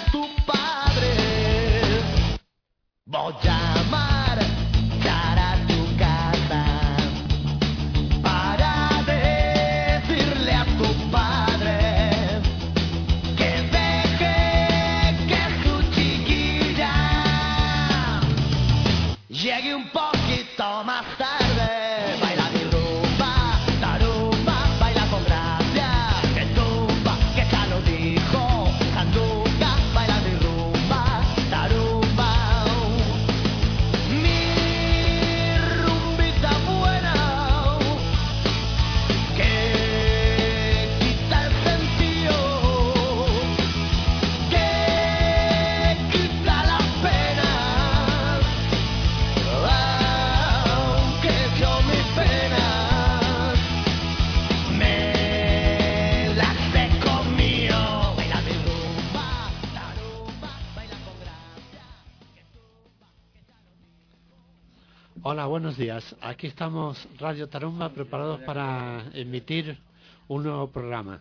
tu padre. Voy a marchar a tu casa para decirle a tu padre que deje que su chiquilla llegue un poquito más tarde. Baila mi rumba, tarumba, baila con gracia. Que tumba, que ya lo dijo Sandunga. Baila mi rumba, tarumba. Mi rumbita buena, que quita el sentido, que quita las penas. Aunque yo mis penas me las he comido. Baila mi rumba, tarumba, baila con gracia. Hola, buenos días. Aquí estamos, Radio Tarumba, preparados para emitir un nuevo programa.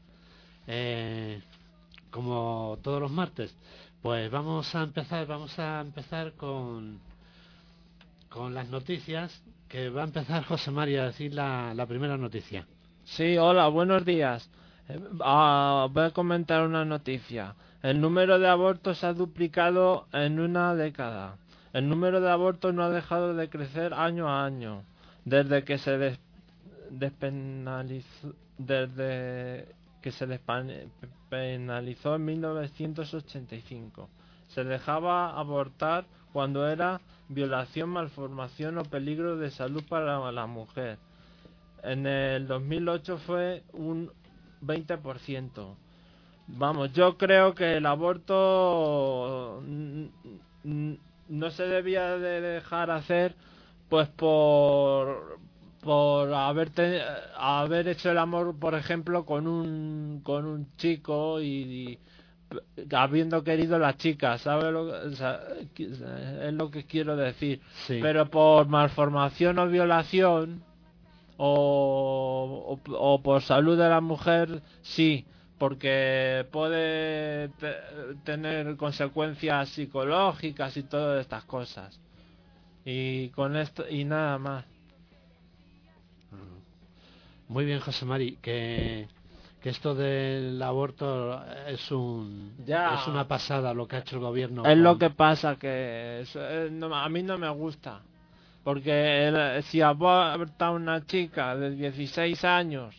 Como todos los martes, pues vamos a empezar con las noticias, que va a empezar José María a decir la primera noticia. Sí, hola, buenos días. Voy a comentar una noticia. El número de abortos se ha duplicado en una década. El número de abortos no ha dejado de crecer año a año, desde que se despenalizó en 1985. Se dejaba abortar cuando era violación, malformación o peligro de salud para la mujer. En el 2008 fue un 20%. Vamos, yo creo que el aborto no se debía de dejar hacer, pues por haber hecho el amor, por ejemplo, con un chico y habiendo querido la chica, ¿sabes o sea, es lo que quiero decir? Sí. Pero por malformación o violación o por salud de la mujer, sí, porque puede tener consecuencias psicológicas y todas estas cosas. Y con esto y nada más. Muy bien, José Mari, que esto del aborto es una pasada lo que ha hecho el gobierno. Es lo que pasa, que a mí no me gusta. Porque si aborta una chica de 16 años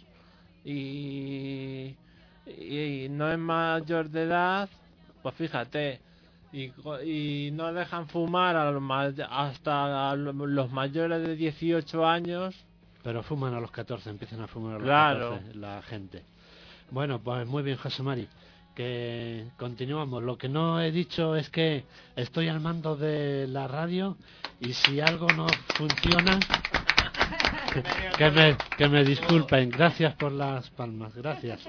y no es mayor de edad, pues fíjate, y no dejan fumar hasta los mayores de 18 años. Pero fuman a los 14, empiezan a fumar a los Claro. 14 la gente. Bueno, pues muy bien, José Mari, que continuamos. Lo que no he dicho es que estoy al mando de la radio y si algo no funciona, que me disculpen. Gracias por las palmas, gracias.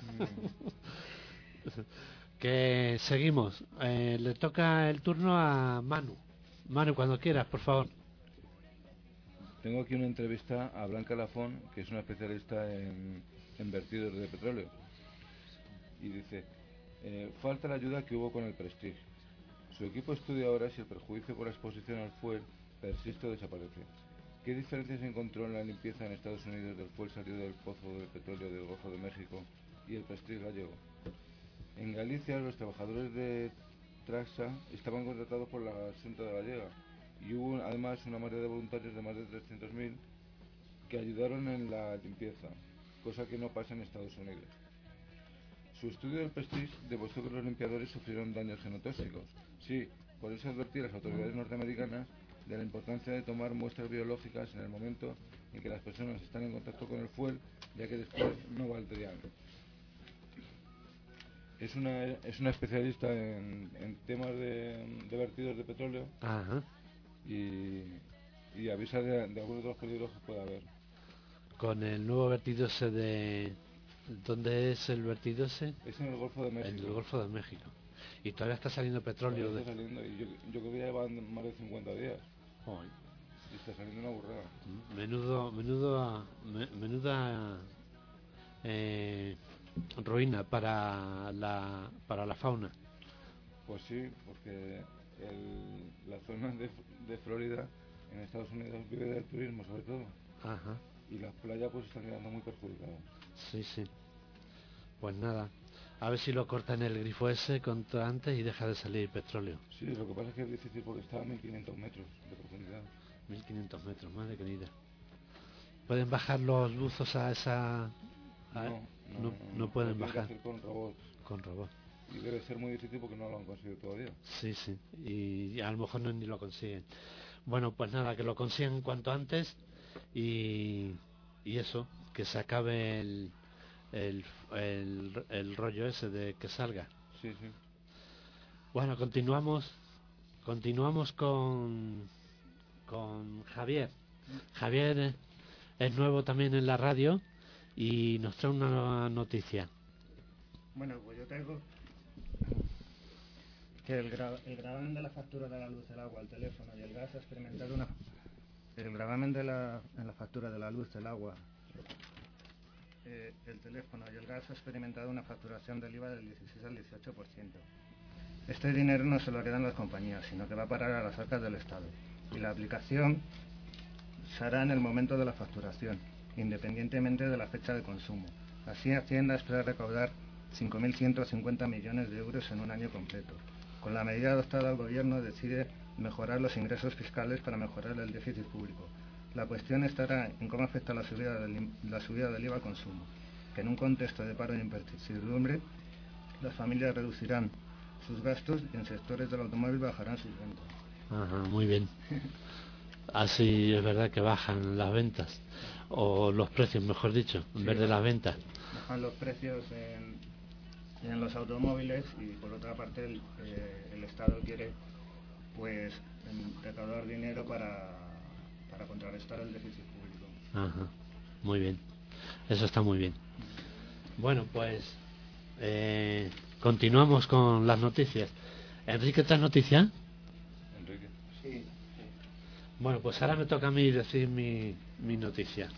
Que seguimos. Le toca el turno a Manu. Manu, cuando quieras, por favor. Tengo aquí una entrevista a Blanca Lafón, que es una especialista en vertidos de petróleo. Y dice, falta la ayuda que hubo con el Prestige. Su equipo estudia ahora si el perjuicio por la exposición al fuel persiste o desaparece. ¿Qué diferencias encontró en la limpieza en Estados Unidos del fuel salido del pozo de petróleo del Golfo de México y el Prestige gallego? En Galicia, los trabajadores de Traxa estaban contratados por la Xunta de Gallega y hubo además una marea de voluntarios de más de 300.000 que ayudaron en la limpieza, cosa que no pasa en Estados Unidos. Su estudio del Prestige demostró que los limpiadores sufrieron daños genotóxicos. Sí, por eso advertí a las autoridades norteamericanas de la importancia de tomar muestras biológicas en el momento en que las personas están en contacto con el fuel, ya que después no valdrían. Es una especialista en temas de vertidos de petróleo. Ajá. Y avisa de algunos de los peligros que puede haber. Con el nuevo vertido ese de... ¿Dónde es el vertido ese? Es en el Golfo de México. En el Golfo de México. Y todavía está saliendo petróleo. Está saliendo, y yo creo que ya llevan más de 50 días. Oh. Y está saliendo una burrada. Menuda ruina para la fauna. Pues sí, porque la zona de Florida en Estados Unidos vive del turismo sobre todo. Ajá. Y las playas pues están quedando muy perjudicadas. Sí, sí. Pues nada, a ver si lo cortan el grifo ese contra antes y deja de salir petróleo. Sí, lo que pasa es que es difícil porque está a 1500 metros de profundidad. 1500 metros, madre querida. ¿Pueden bajar los buzos a esa...? No pueden Lo tienen que bajar. hacer con robots. Con robot. Y debe ser muy difícil porque no lo han conseguido todavía. Sí, sí. Y a lo mejor ni lo consiguen. Bueno, pues nada, que lo consigan cuanto antes y eso, que se acabe el rollo ese de que salga. Sí, sí. Bueno, continuamos con Javier. Javier es nuevo también en la radio y nos trae una nueva noticia. Bueno, pues yo traigo que el gravamen de la factura de la luz, el agua, el teléfono y el gas ha experimentado el gravamen en la factura de la luz, el agua, el teléfono y el gas ha experimentado una facturación del IVA del 16 al 18%. Este dinero no se lo quedan las compañías, sino que va a parar a las arcas del Estado. Y la aplicación se hará en el momento de la facturación, independientemente de la fecha de consumo. Así Hacienda espera recaudar 5.150 millones de euros en un año completo. Con la medida adoptada, el Gobierno decide mejorar los ingresos fiscales para mejorar el déficit público. La cuestión estará en cómo afecta la subida del IVA al consumo, que en un contexto de paro e incertidumbre, las familias reducirán sus gastos y en sectores del automóvil bajarán sus ventas. Ajá, muy bien. Así es verdad que bajan las ventas, o los precios, mejor dicho, en vez de las ventas. Bajan los precios en los automóviles y por otra parte el Estado quiere pues recaudar dinero para contrarrestar el déficit público. Ajá, muy bien. Eso está muy bien. Bueno, pues continuamos con las noticias. Enrique, ¿traes noticias? Enrique. Sí. Bueno, pues ahora me toca a mí decir mi noticia.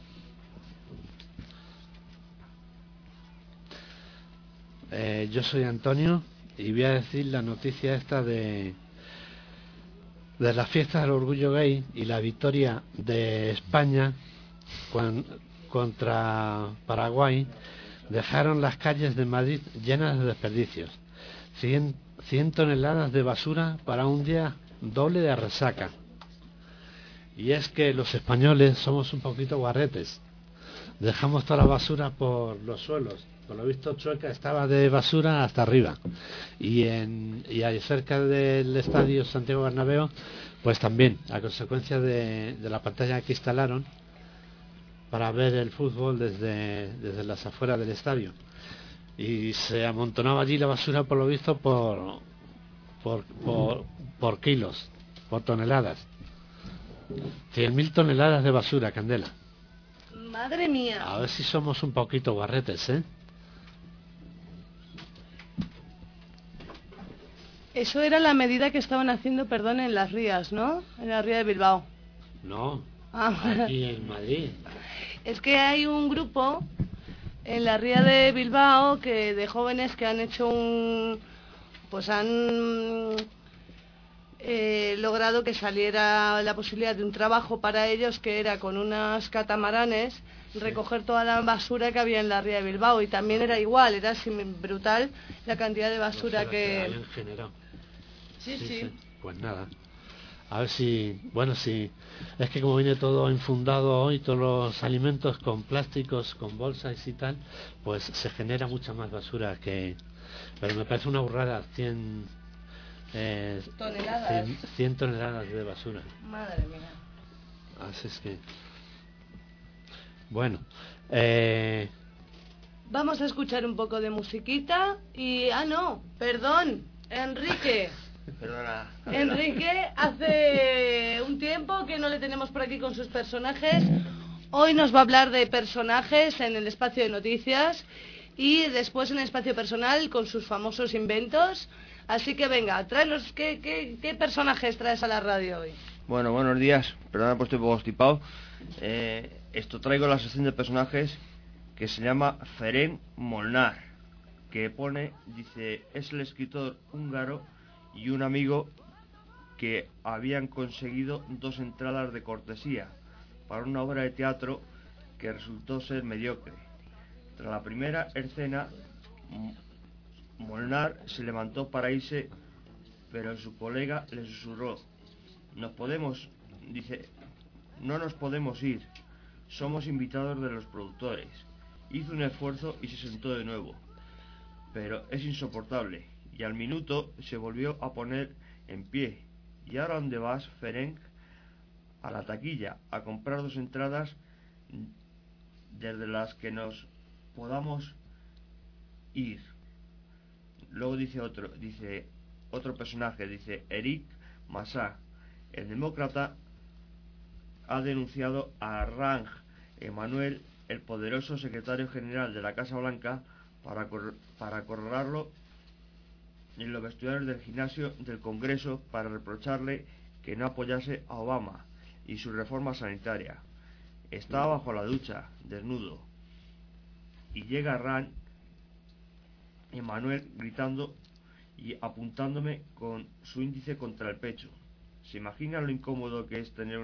Yo soy Antonio y voy a decir la noticia esta de las fiestas del orgullo gay y la victoria de España contra Paraguay. Dejaron las calles de Madrid llenas de desperdicios. 100 toneladas de basura para un día doble de resaca. Y es que los españoles somos un poquito guarretes. Dejamos toda la basura por los suelos. Por lo visto, Chueca estaba de basura hasta arriba. Y ahí cerca del estadio Santiago Bernabéu, pues también, a consecuencia de la pantalla que instalaron para ver el fútbol desde las afueras del estadio. Y se amontonaba allí la basura, por lo visto, por kilos, por toneladas. 100.000 toneladas de basura, Candela. Madre mía. A ver si somos un poquito guarretes, ¿eh? Eso era la medida que estaban haciendo, perdón, en las rías, ¿no? En la ría de Bilbao. No, Ah. aquí en Madrid. Es que hay un grupo en la ría de Bilbao de jóvenes que han hecho han logrado que saliera la posibilidad de un trabajo para ellos, que era con unas catamaranes recoger toda la basura que había en la ría de Bilbao, y también era igual, era así brutal la cantidad de basura que habían generado. sí. Pues nada, a ver si, bueno, si es que como viene todo infundado hoy, todos los alimentos con plásticos, con bolsas y tal, pues se genera mucha más basura que, pero me parece una burrada, 100 toneladas. 100 toneladas de basura. Madre mía. Así es que, bueno, Vamos a escuchar un poco de musiquita y... perdón, Enrique. Perdona. Enrique, hace un tiempo que no le tenemos por aquí con sus personajes. Hoy nos va a hablar de personajes en el espacio de noticias y después en el espacio personal con sus famosos inventos. Así que venga, tráenos, ¿qué personajes traes a la radio hoy? Bueno, buenos días. Perdona por estoy un poco estipado. Traigo la sección de personajes que se llama Ferenc Molnar. que pone, dice, es el escritor húngaro y un amigo que habían conseguido 2 entradas de cortesía para una obra de teatro que resultó ser mediocre. Tras la primera escena, Molnar se levantó para irse, pero su colega le susurró: dice, no nos podemos ir, somos invitados de los productores. Hizo un esfuerzo y se sentó de nuevo, pero es insoportable, y al minuto se volvió a poner en pie. ¿Y ahora dónde vas, Ferenc? A la taquilla, a comprar 2 entradas desde las que nos podamos ir. Luego dice otro personaje, dice Eric Massá, el demócrata, ha denunciado a Rand Emanuel, el poderoso secretario general de la Casa Blanca, para acorralarlo en los vestuarios del gimnasio del Congreso para reprocharle que no apoyase a Obama y su reforma sanitaria. Estaba bajo la ducha, desnudo, y llega Rand Emanuel gritando y apuntándome con su índice contra el pecho. ¿Se imagina lo incómodo que es tener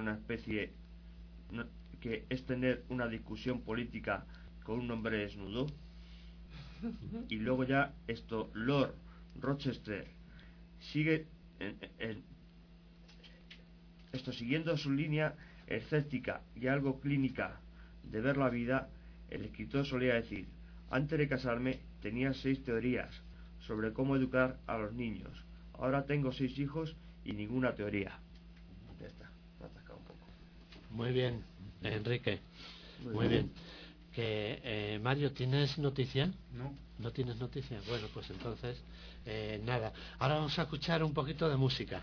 una discusión política con un hombre desnudo? Y luego ya Lord Rochester sigue siguiendo su línea escéptica y algo clínica de ver la vida. El escritor solía decir: antes de casarme tenía 6 teorías sobre cómo educar a los niños. Ahora tengo 6 hijos y ninguna teoría. Ya está, me he atascado un poco. Muy bien, Enrique. Muy bien. Mario, ¿tienes noticia? No. ¿No tienes noticia? Bueno, pues entonces, nada. Ahora vamos a escuchar un poquito de música.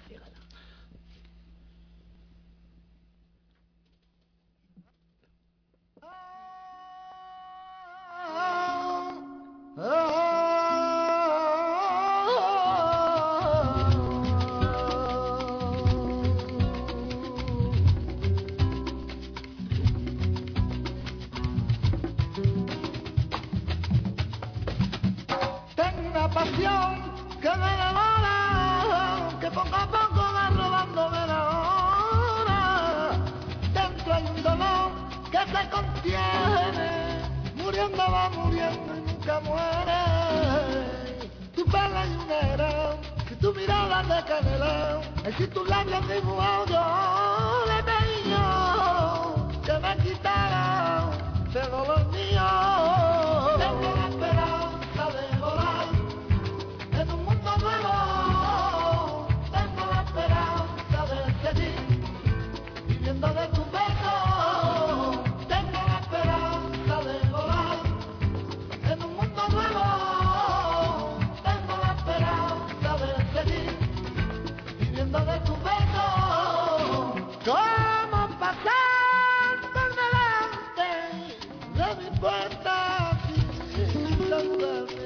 Tengo una pasión que me devora, que poco a poco va robándome la hora. Dentro hay un dolor que se contiene, muriendo va muriendo y nunca muere. Tu pelo es un negro, si tu mirada es de canela, y si tus labios dibujados yo le pedí que me quitara ese dolor mío. Tengo la esperanza de volar en un mundo nuevo, tengo la esperanza de seguir viviendo de tu beso, tengo la esperanza de volar en un mundo nuevo, tengo la esperanza de seguir viviendo de tu beso. ¿Cómo pasar por delante de mi puerta sin saludarme?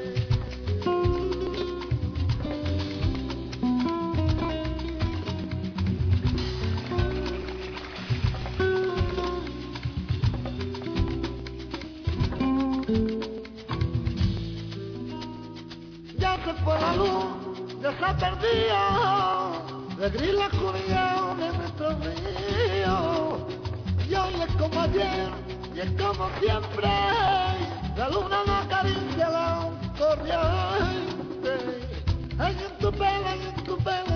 Ya se fue la luz, ya se ha perdido, de gris la oscuridad de nuestro río. Y hoy es como ayer, y es como siempre, la luna no acaricia la corriente. Ay, en tu pelo, ay, en tu pelo,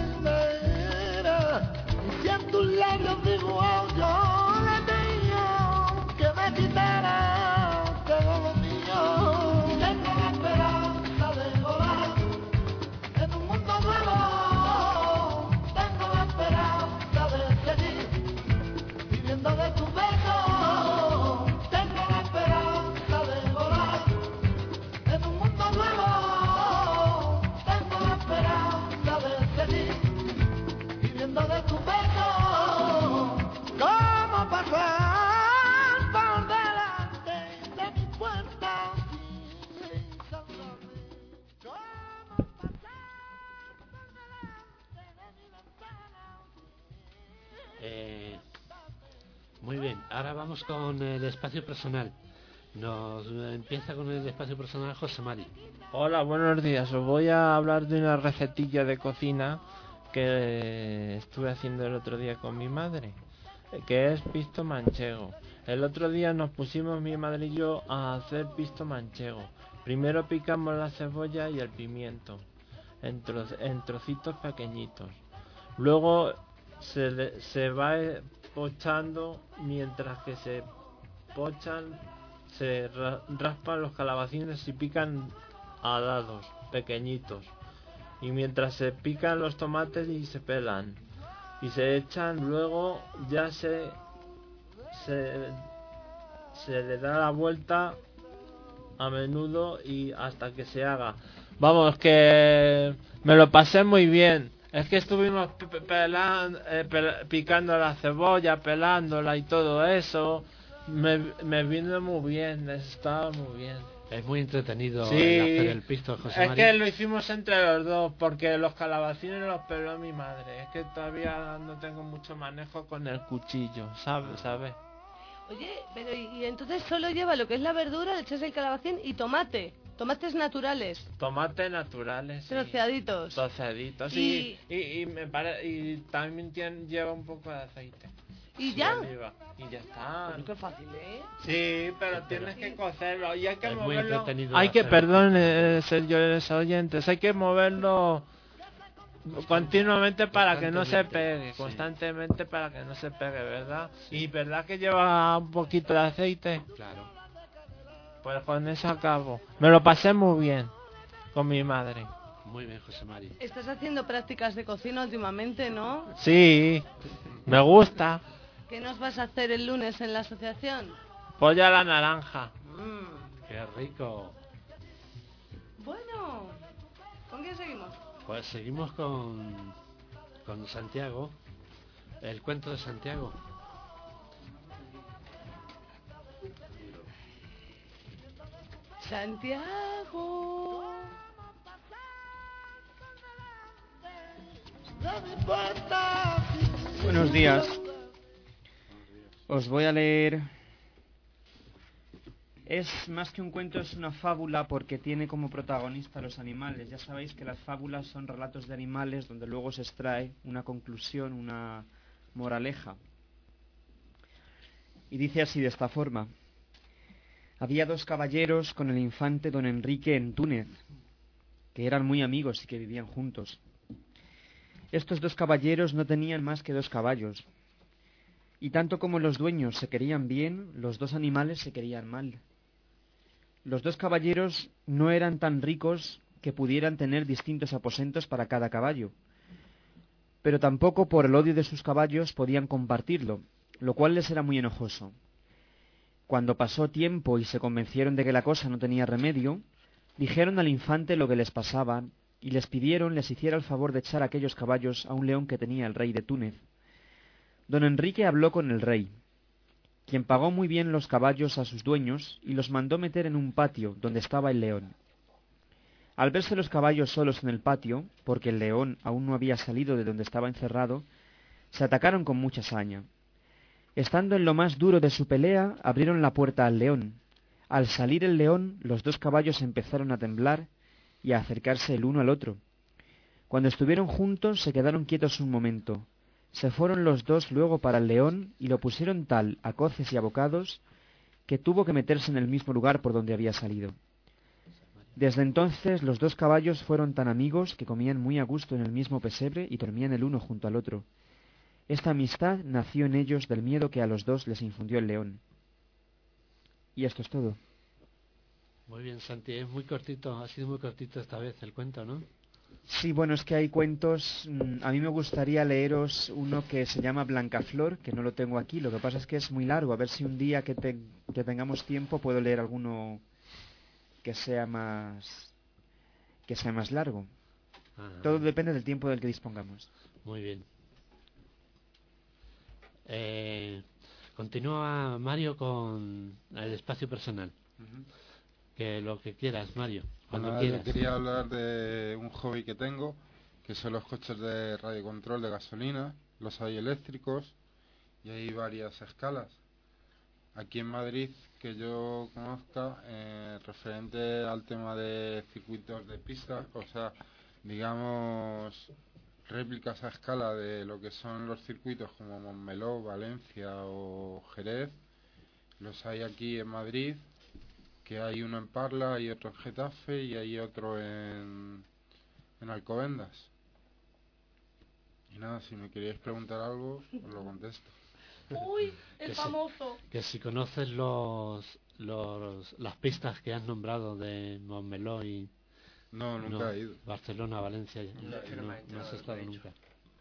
y si en tus labios dibujados yo le pedía que me quitara todo lo mío. Tengo la esperanza de volar en un mundo nuevo, tengo la esperanza de seguir viviendo de tu beso, tengo la esperanza de volar en un mundo nuevo, tengo la esperanza de seguir viviendo de tu beso. ¿Cómo pasar por delante de mi puerta sin saludarme? ¿Cómo pasar por delante de mi ventana? Muy bien, ahora vamos con el espacio personal. Nos empieza con el espacio personal José Mari. Hola, buenos días. Os voy a hablar de una recetilla de cocina que estuve haciendo el otro día con mi madre, que es pisto manchego. El otro día nos pusimos mi madre y yo a hacer pisto manchego. Primero picamos la cebolla y el pimiento en trocitos pequeñitos. Luego se va pochando, mientras que se pochan, se raspan los calabacines y pican a dados pequeñitos. Y mientras se pican los tomates y se pelan. Y se echan, luego ya se le da la vuelta a menudo y hasta que se haga. Vamos, que me lo pasé muy bien. Es que estuvimos picando la cebolla, pelándola y todo eso. Me vino muy bien, estaba muy bien. Es muy entretenido Sí, el hacer el pisto, José es Mari. que lo hicimos entre los dos, porque los calabacines los peló mi madre. Es que todavía no tengo mucho manejo con el cuchillo, ¿sabes? Oye, pero y entonces solo lleva lo que es la verdura, le echas el calabacín y tomate. Tomates naturales, Tomates naturales, sí. troceaditos. Troceaditos, Y- y también lleva un poco de aceite. ¿Y de ya? oliva. Y ya está. Bueno, qué fácil, ¿eh? Sí, pero tienes que cocerlo y hay que Es muy moverlo. entretenido Hay que, hacerlo. perdón, señores oyentes, hay que moverlo continuamente para que no se pegue, sí. constantemente para que no se pegue, ¿verdad? Y verdad que lleva un poquito de aceite. Claro. Pues con eso acabo. Me lo pasé muy bien con mi madre. Muy bien, José Mari. Estás haciendo prácticas de cocina últimamente, ¿no? Sí, me gusta. ¿Qué nos vas a hacer el lunes en la asociación? Polla a la naranja. Qué rico. Bueno, ¿con quién seguimos? Pues seguimos con Santiago. El cuento de Santiago. Santiago. Buenos días. Os voy a leer. Es más que un cuento, es una fábula porque tiene como protagonista a los animales. Ya sabéis que las fábulas son relatos de animales donde luego se extrae una conclusión, una moraleja. Y dice así, de esta forma: había dos caballeros con el infante don Enrique en Túnez, que eran muy amigos y que vivían juntos. Estos dos caballeros no tenían más que 2 caballos, y tanto como los dueños se querían bien, los 2 animales se querían mal. Los 2 caballeros no eran tan ricos que pudieran tener distintos aposentos para cada caballo, pero tampoco por el odio de sus caballos podían compartirlo, lo cual les era muy enojoso. Cuando pasó tiempo y se convencieron de que la cosa no tenía remedio, dijeron al infante lo que les pasaba y les pidieron les hiciera el favor de echar aquellos caballos a un león que tenía el rey de Túnez. Don Enrique habló con el rey, quien pagó muy bien los caballos a sus dueños y los mandó meter en un patio donde estaba el león. Al verse los caballos solos en el patio, porque el león aún no había salido de donde estaba encerrado, se atacaron con mucha saña. Estando en lo más duro de su pelea, abrieron la puerta al león. Al salir el león, los 2 caballos empezaron a temblar y a acercarse el uno al otro. Cuando estuvieron juntos, se quedaron quietos un momento. Se fueron los 2 luego para el león y lo pusieron tal a coces y a bocados que tuvo que meterse en el mismo lugar por donde había salido. Desde entonces los 2 caballos fueron tan amigos que comían muy a gusto en el mismo pesebre y dormían el uno junto al otro. Esta amistad nació en ellos del miedo que a los 2 les infundió el león. Y esto es todo. Muy bien, Santi. Es muy cortito. Ha sido muy cortito esta vez el cuento, ¿no? Sí, bueno, es que hay cuentos. A mí me gustaría leeros uno que se llama Blancaflor, que no lo tengo aquí. Lo que pasa es que es muy largo. A ver si un día que tengamos tiempo puedo leer alguno que sea más largo. Ajá. Todo depende del tiempo del que dispongamos. Muy bien. Continúa Mario con el espacio personal. Que lo que quieras, Mario, cuando Bueno, quieras. yo quería hablar de un hobby que tengo, que son los coches de radiocontrol de gasolina. Los hay eléctricos y hay varias escalas. aquí en Madrid, que yo conozca, referente al tema de circuitos de pista, o sea, digamos, réplicas a escala de lo que son los circuitos como Montmeló, Valencia o Jerez, los hay aquí en Madrid, que hay uno en Parla, hay otro en Getafe y hay otro en Alcobendas. Y nada, si me queríais preguntar algo, os lo contesto. Uy, el Que famoso. Que si conoces las pistas que has nombrado de Montmeló y No, nunca he ido. Barcelona, Valencia, No, es que no me ha no has enterado, estado lo he nunca.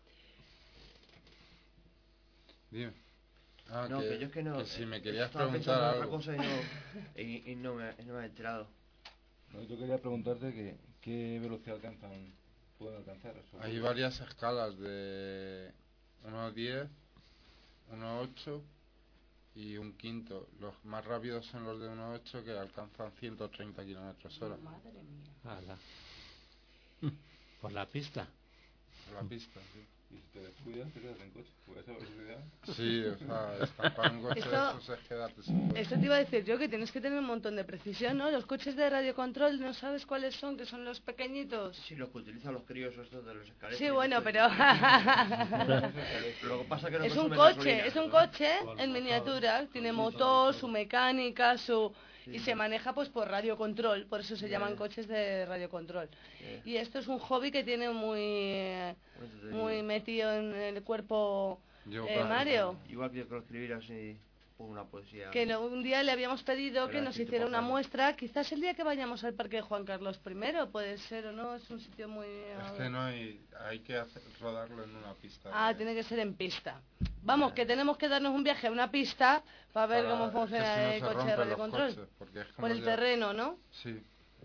Dime. Ah, No, que yo es que no. que si me querías estaba preguntar pensando en algo. otra cosa y no me he enterado. No, yo quería preguntarte qué velocidad pueden alcanzar. Eso. Hay varias escalas de 1.10, 1.8 y un quinto. Los más rápidos son los de 1.8 que alcanzan 130 kilómetros hora Madre mía. Ala. Por la pista. por la pista. Sí. Y si te descuidas, te quedas en coche. Por esa velocidad. Sí, o sea, estampar un coche de Eso- esos es quedarte sin coche. Esto te iba a decir yo, que tienes que tener un montón de precisión, ¿no? Los coches de radiocontrol, ¿no sabes cuáles son? Que son los pequeñitos. Sí, los que utilizan los críos estos de los escaletes. Sí, bueno, pero... Lo que pasa que no es un consumen coche, gasolina. es un coche Con en motor, miniatura, tiene con motor, motor. su mecánica, y Sí. se maneja pues por radiocontrol, por eso se Ya, llaman ya. coches de radiocontrol. Sí. Y esto es un hobby que tiene muy metido en el cuerpo Yo, claro, Mario. Igual que yo creo escribir así por una poesía. Que un día le habíamos pedido que Pero nos así te hiciera una pasamos. muestra, quizás el día que vayamos al Parque de Juan Carlos I, puede ser o no, es un sitio muy... Es que no hay que rodarlo en una pista. Tiene que ser en pista. Vamos, que tenemos que darnos un viaje a una pista para ver cómo funciona el coche de radiocontrol. Por el terreno, ¿no? Sí.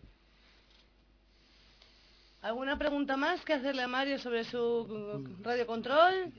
¿Alguna pregunta más que hacerle a Mario sobre su radiocontrol?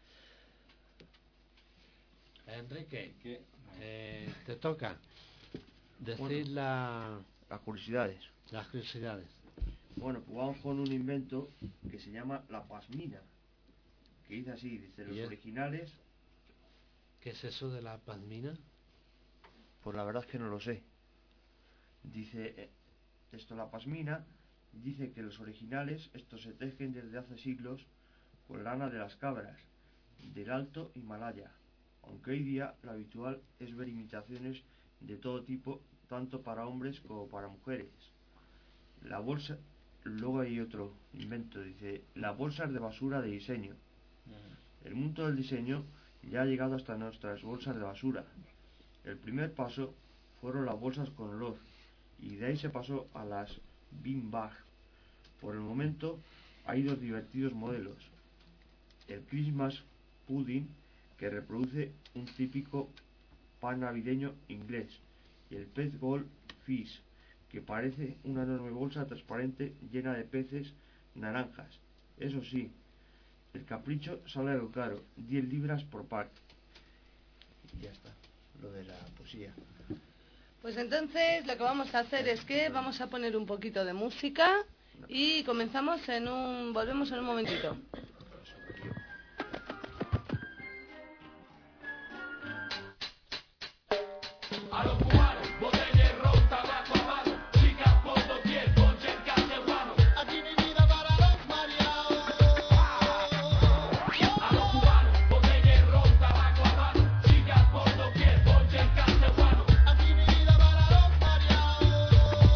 Enrique, ¿Qué? te toca decir Bueno. Las curiosidades. las curiosidades. Bueno, pues vamos con un invento que se llama la pasmina. Que dice así, dice los Bien. originales, ¿Qué es eso de la pazmina? pues la verdad es que no lo sé. Dice esto la pasmina, dice que los originales, estos se tejen desde hace siglos con lana de las cabras, del Alto Himalaya, aunque hoy día lo habitual es ver imitaciones de todo tipo, tanto para hombres como para mujeres. La bolsa, luego hay otro invento, dice, las bolsas de basura de diseño. El mundo del diseño ya ha llegado hasta nuestras bolsas de basura. El primer paso fueron las bolsas con olor, y de ahí se pasó a las bean bag. Por el momento hay dos divertidos modelos. El Christmas pudding, que reproduce un típico pan navideño inglés, y el pez goldfish, que parece una enorme bolsa transparente llena de peces naranjas. Eso sí, el capricho sale algo caro, 10 libras por pack. Y ya está, lo de la poesía. Pues entonces lo que vamos a hacer es que vamos a poner un poquito de música y comenzamos volvemos en un momentito. Aquí mi vida para los mareados. Aquí mi vida para los mareados.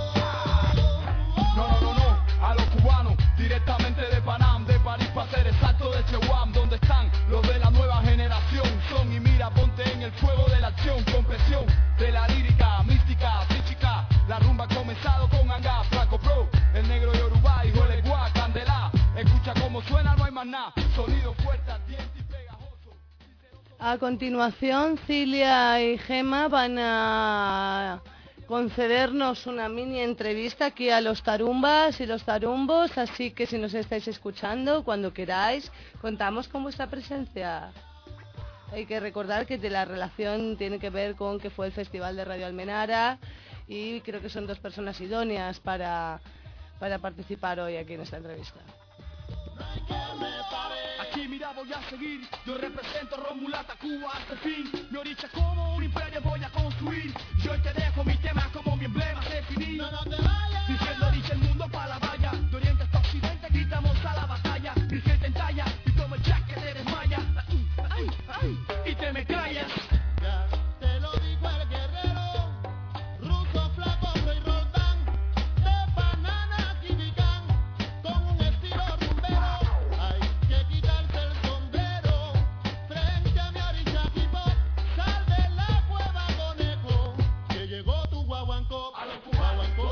No, a los cubanos, directamente de Panam, de París para ser exacto, de Cheguam, donde están los de la nueva generación. Son y mira, ponte en el fuego de la acción, con presión de la lírica, mística, física. La rumba ha comenzado con Anga, Flaco Pro, el negro Yoruba, hijo de Guá, Candela. Escucha cómo suena, no hay más nada, sonido fuerte, ardiente y pegajoso. A continuación, Cilia y Gema van a concedernos una mini entrevista aquí a los tarumbas y los tarumbos, así que si nos estáis escuchando, cuando queráis, contamos con vuestra presencia. Hay que recordar que la relación tiene que ver con que fue el Festival de Radio Almenara y creo que son dos personas idóneas para participar hoy aquí en esta entrevista. Aquí mira, voy a seguir. Yo represento Romulata, Cuba hasta el fin. Mi orilla como un imperio voy a construir. Yo hoy te dejo mi tema como mi emblema definir. No te vayas. Diciendo orilla el mundo para la valla. De oriente hasta occidente gritamos a la batalla. Mi gente en talla y como el jack que te desmaya. Y te me callas. Ya te lo dijo el guerrero, ruso, flaco, rey Roldán, de banana quibicán, con un estilo rumbero. Hay que quitarse el sombrero frente a mi orilla tipo. Sal de la cueva, conejo, que llegó tu guaguancó. A los guaguancó.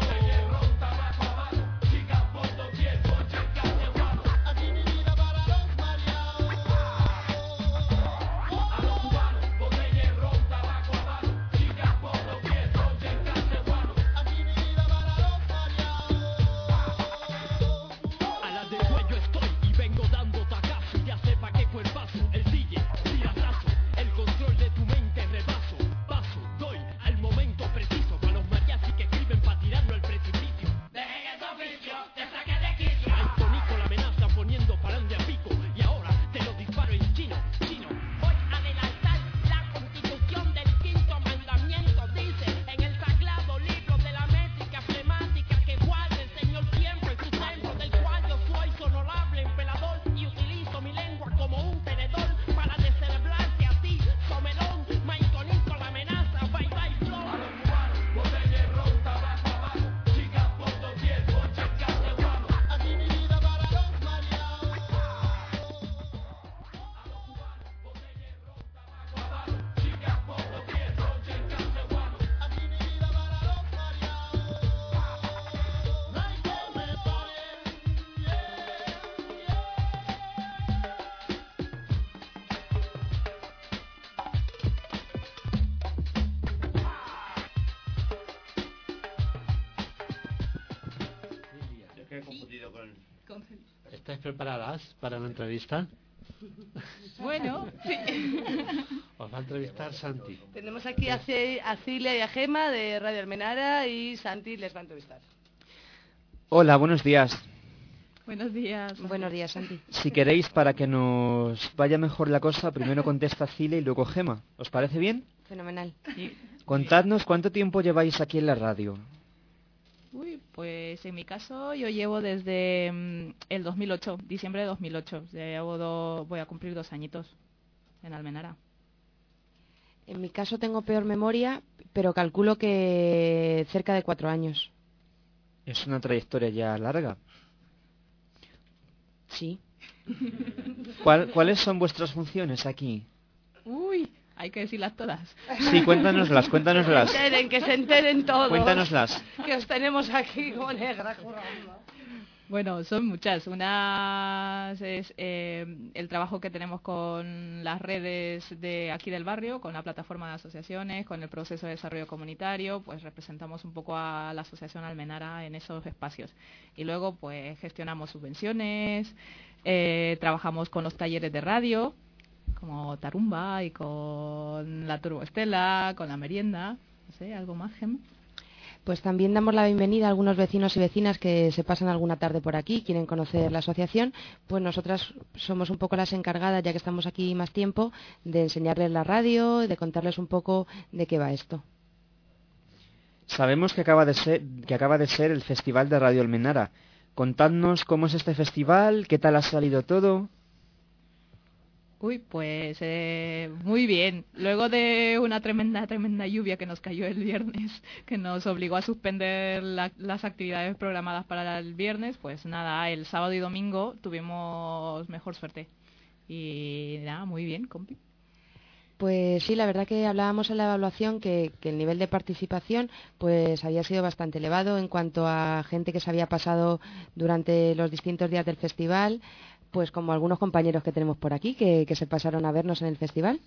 Aquí mi vida para los mareados. Aquí mi vida para los mareados. A la de cuello estoy y vengo dando tacazo. Ya sepa que cuerpazo, el DJ, tiratazo. El control de tu mente rebaso. Paso, doy al momento preciso. Para los mariachis que escriben para tirarlo al precipicio. Dejen ese oficio, te saqué de quicio. Al tonico la amenaza poniendo palanque a pico. Y ahora te lo disparo en chino, chino. Voy a adelantar la constitución del quinto mandamiento. Dice en el sagrado libro de la métrica flemática que guarde el Señor tiempo en su templo, del cual yo soy honorable emperador y utilizo mi lengua como un tenedor para descerebrarte a ti, somelón, maiconico la amenaza, bye bye flow. Aquí mi vida para los mareados. Aquí mi vida para los mareados. No hay que me paren. Es que he confundido con... ¿Estáis preparadas para la entrevista? Bueno, sí. Os va a entrevistar Santi. Tenemos aquí a Cilia y a Gema de Radio Almenara y Santi les va a entrevistar. Hola, buenos días. Buenos días. Buenos días, Santi. Si queréis, para que nos vaya mejor la cosa, primero contesta Cilia y luego Gema. ¿Os parece bien? Fenomenal. Contadnos cuánto tiempo lleváis aquí en la radio. Uy, pues en mi caso yo llevo desde el 2008, diciembre de 2008. Voy a cumplir 2 añitos en Almenara. En mi caso tengo peor memoria, pero calculo que cerca de 4 años. Es una trayectoria ya larga. Sí. ¿Cuáles son vuestras funciones aquí? Uy, hay que decirlas todas. Sí, cuéntanoslas. Que se enteren todos. Cuéntanoslas. Que os tenemos aquí como negra currando. Bueno, son muchas. Una es el trabajo que tenemos con las redes de aquí del barrio, con la plataforma de asociaciones, con el proceso de desarrollo comunitario, pues representamos un poco a la asociación Almenara en esos espacios. Y luego pues gestionamos subvenciones, trabajamos con los talleres de radio, como Tarumba y con la Turbo Estela, con la merienda, no sé, algo más, Gem. Pues también damos la bienvenida a algunos vecinos y vecinas que se pasan alguna tarde por aquí, quieren conocer la asociación. Pues nosotras somos un poco las encargadas, ya que estamos aquí más tiempo, de enseñarles la radio, de contarles un poco de qué va esto. Sabemos que acaba de ser el Festival de Radio Almenara. Contadnos cómo es este festival, qué tal ha salido todo. Uy, pues muy bien. Luego de una tremenda lluvia que nos cayó el viernes, que nos obligó a suspender las actividades programadas para el viernes, pues nada, el sábado y domingo tuvimos mejor suerte. Y nada, muy bien, compi. Pues sí, la verdad que hablábamos en la evaluación que el nivel de participación pues había sido bastante elevado en cuanto a gente que se había pasado durante los distintos días del festival, pues como algunos compañeros que tenemos por aquí que se pasaron a vernos en el festival.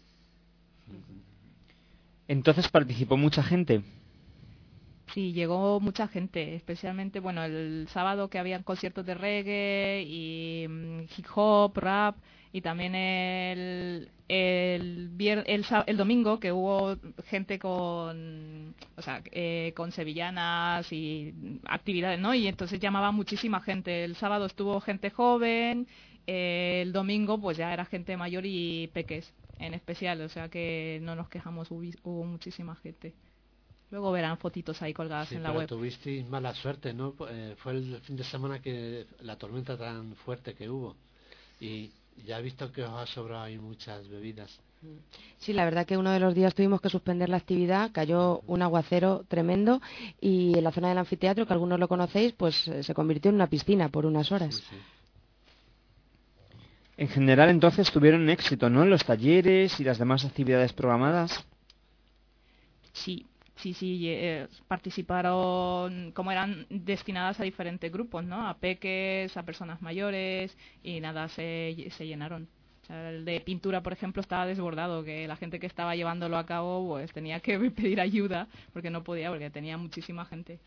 Entonces participó mucha gente. Sí, llegó mucha gente, especialmente, bueno, el sábado que habían conciertos de reggae y hip hop, rap, y también el domingo que hubo gente con sevillanas y actividades, ¿no? Y entonces llamaba muchísima gente. El sábado estuvo gente joven El domingo pues ya era gente mayor y peques en especial, o sea que no nos quejamos, hubo muchísima gente. Luego verán fotitos ahí colgadas Sí, en la pero web. tuvisteis mala suerte, ¿no? Fue el fin de semana que la tormenta tan fuerte que hubo. Y ya he visto que os ha sobrado ahí muchas bebidas. Sí, la verdad que uno de los días tuvimos que suspender la actividad, cayó un aguacero tremendo y en la zona del anfiteatro, que algunos lo conocéis, pues se convirtió en una piscina por unas horas. Sí, sí. En general, entonces, tuvieron éxito, ¿no? Los talleres y las demás actividades programadas. Sí, participaron, como eran destinadas a diferentes grupos, ¿no? A peques, a personas mayores, y nada, se llenaron. O sea, el de pintura, por ejemplo, estaba desbordado, que la gente que estaba llevándolo a cabo pues tenía que pedir ayuda porque no podía, porque tenía muchísima gente.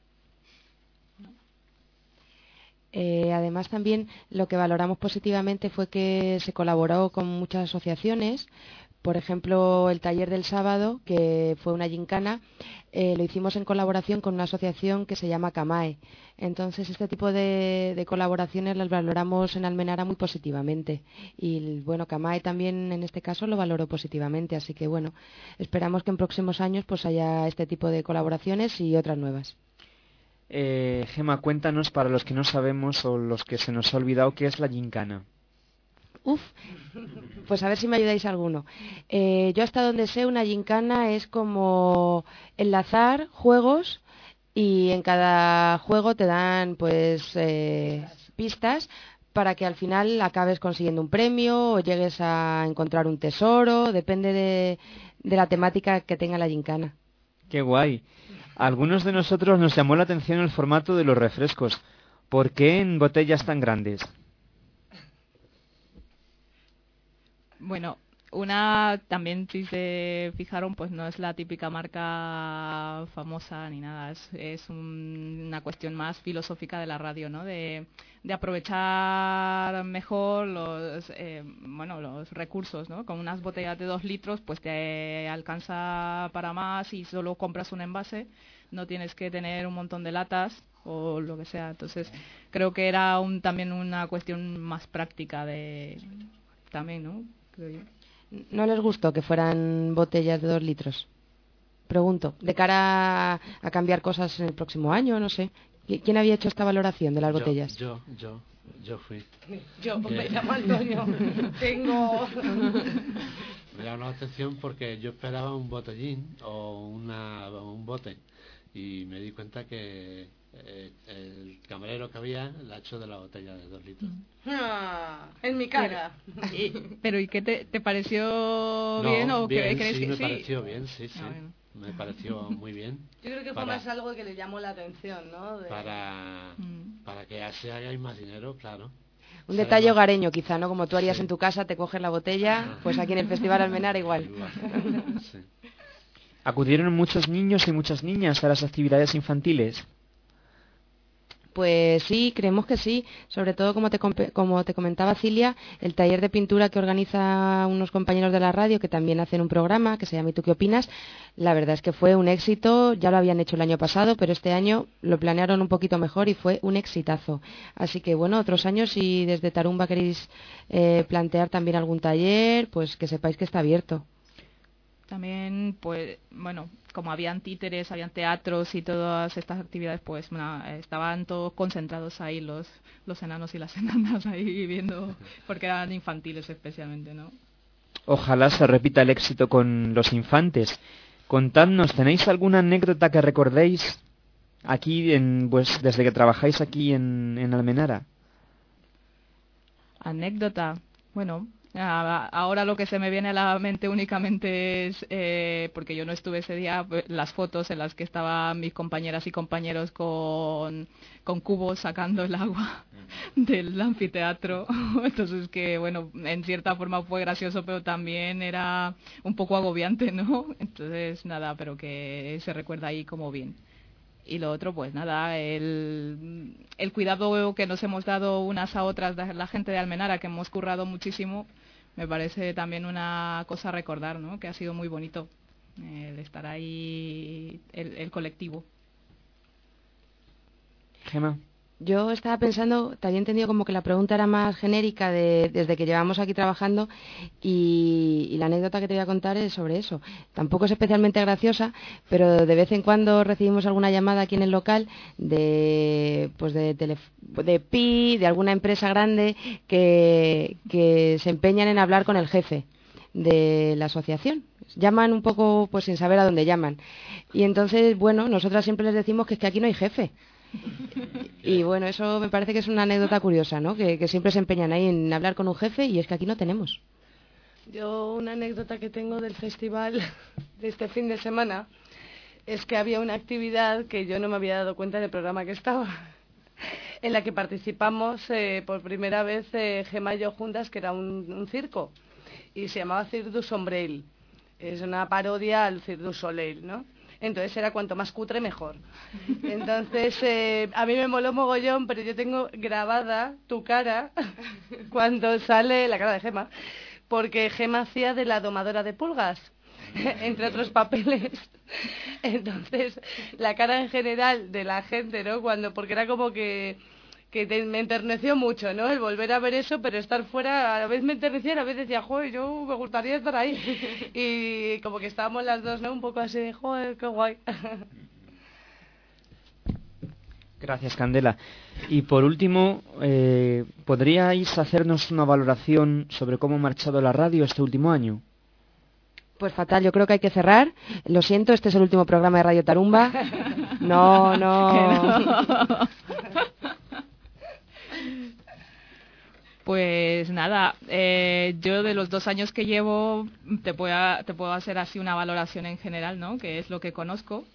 Además, también lo que valoramos positivamente fue que se colaboró con muchas asociaciones. Por ejemplo, el taller del sábado, que fue una gincana, lo hicimos en colaboración con una asociación que se llama CAMAE. Entonces, este tipo de colaboraciones las valoramos en Almenara muy positivamente. Y, bueno, CAMAE también en este caso lo valoró positivamente. Así que, bueno, esperamos que en próximos años pues haya este tipo de colaboraciones y otras nuevas. Gema, cuéntanos, para los que no sabemos o los que se nos ha olvidado, ¿qué es la gincana? Pues a ver si me ayudáis alguno. Yo hasta donde sé, una gincana es como enlazar juegos y en cada juego te dan pues pistas para que al final acabes consiguiendo un premio o llegues a encontrar un tesoro, depende de la temática que tenga la gincana. ¡Qué guay! A algunos de nosotros nos llamó la atención el formato de los refrescos. ¿Por qué en botellas tan grandes? Bueno, una también, si se fijaron, pues no es la típica marca famosa ni nada, es una cuestión más filosófica de la radio, ¿no? De aprovechar mejor los recursos, ¿no? Con unas botellas de 2 litros, pues te alcanza para más y solo compras un envase, no tienes que tener un montón de latas o lo que sea. Entonces, creo que era también una cuestión más práctica también, ¿no? Creo yo. ¿No les gustó que fueran botellas de 2 litros? Pregunto, de cara a cambiar cosas en el próximo año, no sé. ¿Quién había hecho esta valoración de las botellas? Yo fui. Me llamo Antonio. Tengo... Me llamó la atención porque yo esperaba un botellín o un bote y me di cuenta que el camarero que había la echó de la botella de 2 litros. En mi cara. Pero ¿y qué te pareció bien o bien, crees sí, que me sí? pareció bien, sí. Bueno. Me pareció muy bien. Yo creo que fue más algo que le llamó la atención, ¿no? Para que así hagáis más dinero, claro. Un detalle hogareño, quizá, ¿no? Como tú harías en tu casa, te coges la botella, pues aquí en el Festival Almenara igual. Sí. ¿Acudieron muchos niños y muchas niñas a las actividades infantiles? Pues sí, creemos que sí. Sobre todo, como te comentaba Cilia, el taller de pintura que organiza unos compañeros de la radio que también hacen un programa que se llama ¿Y tú qué opinas? La verdad es que fue un éxito. Ya lo habían hecho el año pasado, pero este año lo planearon un poquito mejor y fue un exitazo. Así que, bueno, otros años, si desde Tarumba queréis plantear también algún taller, pues que sepáis que está abierto. También, pues, bueno, como habían títeres, habían teatros y todas estas actividades, pues estaban todos concentrados ahí los enanos y las enanas ahí viendo, porque eran infantiles especialmente, ¿no? Ojalá se repita el éxito con los infantes. Contadnos, ¿tenéis alguna anécdota que recordéis aquí, pues desde que trabajáis aquí en Almenara? Anécdota, bueno... Ahora lo que se me viene a la mente únicamente es, porque yo no estuve ese día, las fotos en las que estaban mis compañeras y compañeros con cubos sacando el agua del anfiteatro. Entonces que, bueno, en cierta forma fue gracioso, pero también era un poco agobiante, ¿no? Entonces, nada, pero que se recuerda ahí como bien. Y lo otro, pues nada, el cuidado que nos hemos dado unas a otras, la gente de Almenara, que hemos currado muchísimo, me parece también una cosa a recordar, ¿no? Que ha sido muy bonito el estar ahí, el colectivo. Gema. Yo estaba pensando, te había entendido como que la pregunta era más genérica desde que llevamos aquí trabajando y la anécdota que te voy a contar es sobre eso. Tampoco es especialmente graciosa, pero de vez en cuando recibimos alguna llamada aquí en el local de PI, de alguna empresa grande que se empeñan en hablar con el jefe de la asociación. Llaman un poco pues sin saber a dónde llaman. Y entonces, bueno, nosotras siempre les decimos que es que aquí no hay jefe. Y bueno, eso me parece que es una anécdota curiosa, ¿no? Que siempre se empeñan ahí en hablar con un jefe y es que aquí no tenemos. Yo una anécdota que tengo del festival de este fin de semana es que había una actividad que yo no me había dado cuenta del programa que estaba, en la que participamos por primera vez Gemma y yo juntas, que era un circo, y se llamaba Cirque du Soleil. Es una parodia al Cirque du Soleil, ¿no? Entonces era cuanto más cutre mejor. Entonces a mí me moló mogollón, pero yo tengo grabada tu cara cuando sale la cara de Gemma, porque Gemma hacía de la domadora de pulgas, entre otros papeles. Entonces la cara en general de la gente, ¿no? Porque era como que me enterneció mucho, ¿no? El volver a ver eso, pero estar fuera, a la vez me enternecía, a la vez decía, joder, yo me gustaría estar ahí. Y como que estábamos las dos, ¿no? Un poco así de, joder, qué guay. Gracias, Candela. Y por último, ¿podríais hacernos una valoración sobre cómo ha marchado la radio este último año? Pues fatal, yo creo que hay que cerrar. Lo siento, este es el último programa de Radio Tarumba. No. Pues nada, yo de los 2 años que llevo te puedo hacer así una valoración en general, ¿no? Que es lo que conozco.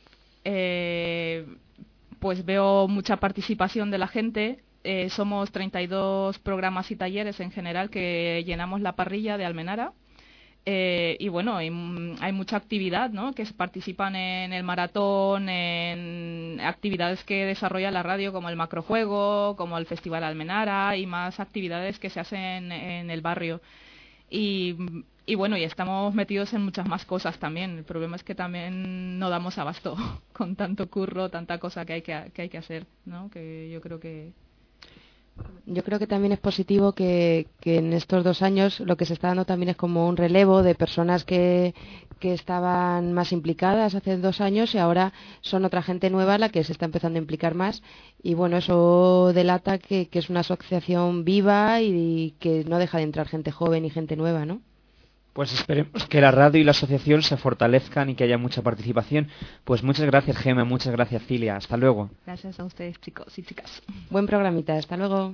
Pues veo mucha participación de la gente. Somos 32 programas y talleres en general que llenamos la parrilla de Almenara. Y bueno, hay mucha actividad, ¿no? Que participan en el maratón, en actividades que desarrolla la radio como el macrojuego, como el Festival Almenara y más actividades que se hacen en el barrio. Y bueno, y estamos metidos en muchas más cosas también. El problema es que también no damos abasto con tanto curro, tanta cosa que hay que hacer, ¿no? Que yo creo que también es positivo que en estos 2 años lo que se está dando también es como un relevo de personas que estaban más implicadas hace 2 años y ahora son otra gente nueva la que se está empezando a implicar más. Y bueno, eso delata que es una asociación viva y que no deja de entrar gente joven y gente nueva, ¿no? Pues esperemos que la radio y la asociación se fortalezcan y que haya mucha participación. Pues muchas gracias, Gemma, muchas gracias, Cilia. Hasta luego. Gracias a ustedes, chicos y chicas. Buen programita, hasta luego.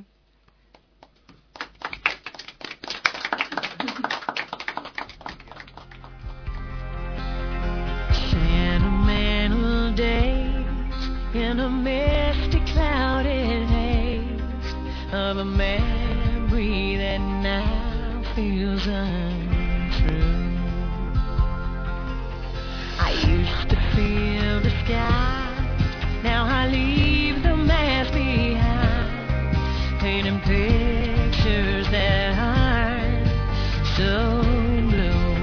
Sentimental days in a misty clouded haze of a memory that now feels I used to feel the sky, now I leave the mask behind, painting pictures that aren't so blue.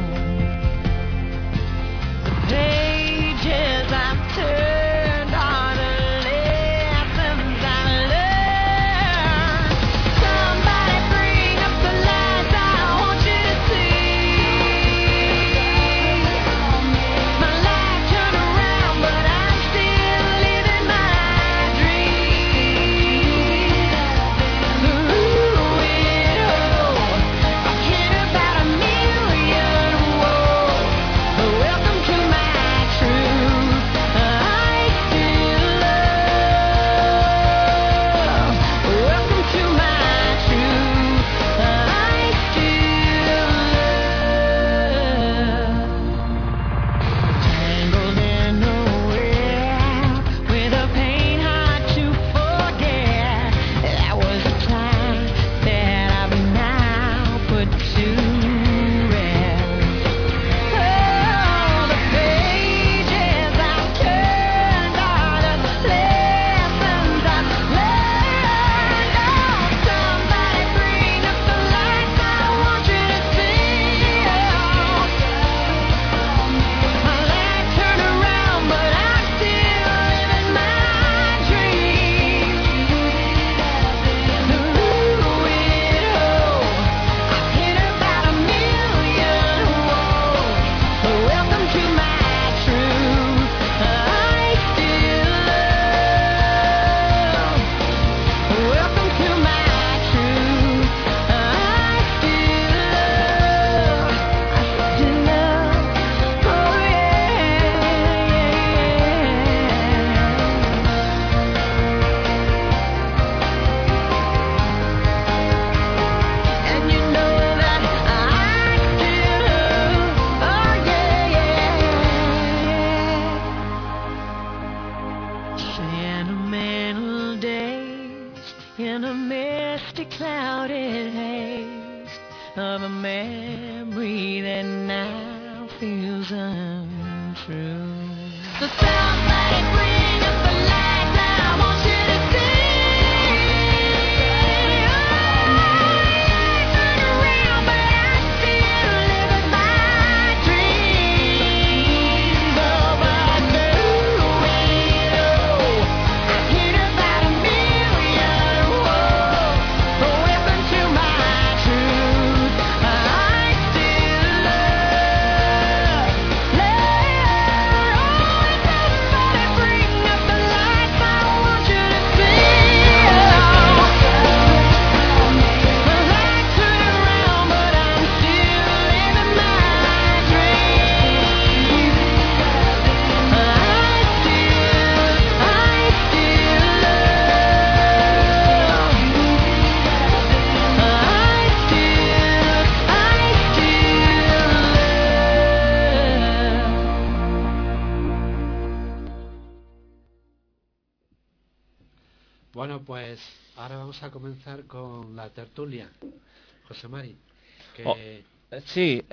The pages I've turned are the lessons I learned. Somebody bring up the lights, I want you to see. My life turned around, but I'm still living mine. of a memory that now feels untrue. So somebody bring up the lights, I want you to see. Turn around, but I still live in my dream. But what do we know? I've hit about a million. Whoa, listen to my truth. I still love. Somebody bring up the lights, I want you to see. The lights turn around, but I'm still living my dream. I still Bueno, pues ahora vamos a comenzar con la tertulia. José Mari, que... Oh, sí,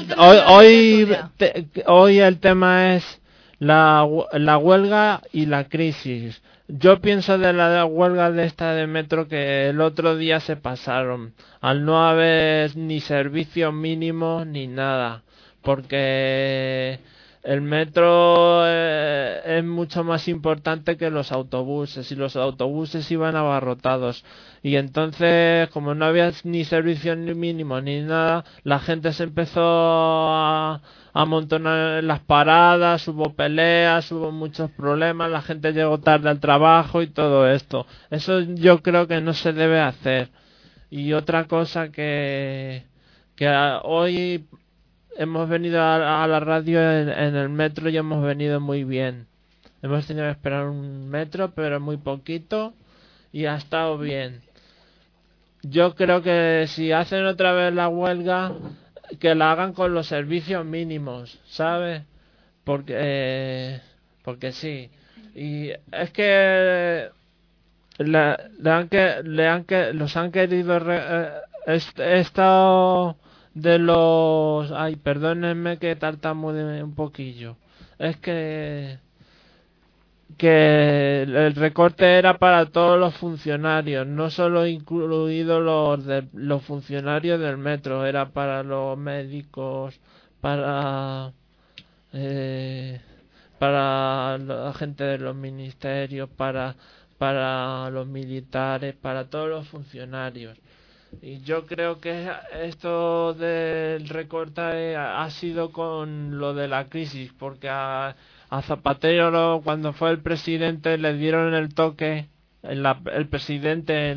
hoy el tema es la huelga y la crisis. Yo pienso de la huelga de esta de metro que el otro día se pasaron, al no haber ni servicios mínimos ni nada, porque el metro es mucho más importante que los autobuses, y los autobuses iban abarrotados, y entonces como no había ni servicios ni mínimos ni nada, la gente se empezó a amontonar en las paradas, hubo peleas, hubo muchos problemas, la gente llegó tarde al trabajo y todo esto. Eso yo creo que no se debe hacer. Y otra cosa que hoy hemos venido a la radio en el metro y hemos venido muy bien. Hemos tenido que esperar un metro, pero muy poquito, y ha estado bien. Yo creo que si hacen otra vez la huelga, que la hagan con los servicios mínimos, ¿sabes? Porque sí. Y es que los han querido esto de los... Ay, perdónenme que tartamudeé un poquillo. Es que el recorte era para todos los funcionarios, no solo incluidos los funcionarios del metro, era para los médicos, para la gente de los ministerios, para los militares, para todos los funcionarios. Y yo creo que esto del recorte ha sido con lo de la crisis, porque a Zapatero, cuando fue el presidente, le dieron el toque, el presidente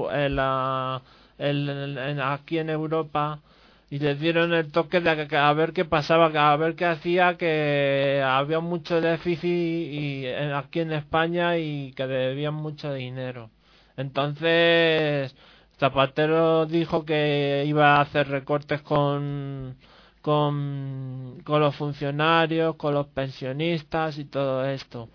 aquí en Europa, y le dieron el toque de a ver qué pasaba, a ver qué hacía, que había mucho déficit aquí en España y que debían mucho dinero. Entonces Zapatero dijo que iba a hacer recortes con los funcionarios, con los pensionistas y todo esto.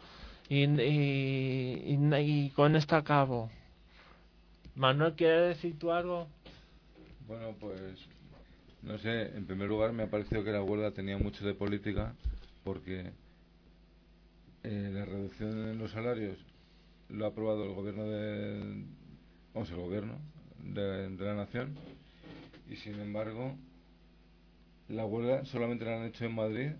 Y con esto acabo. Manuel, ¿quieres decir tú algo? Bueno, pues no sé, en primer lugar me ha parecido que la huelga tenía mucho de política, porque la reducción en los salarios lo ha aprobado el gobierno de la nación, y sin embargo la huelga solamente la han hecho en Madrid.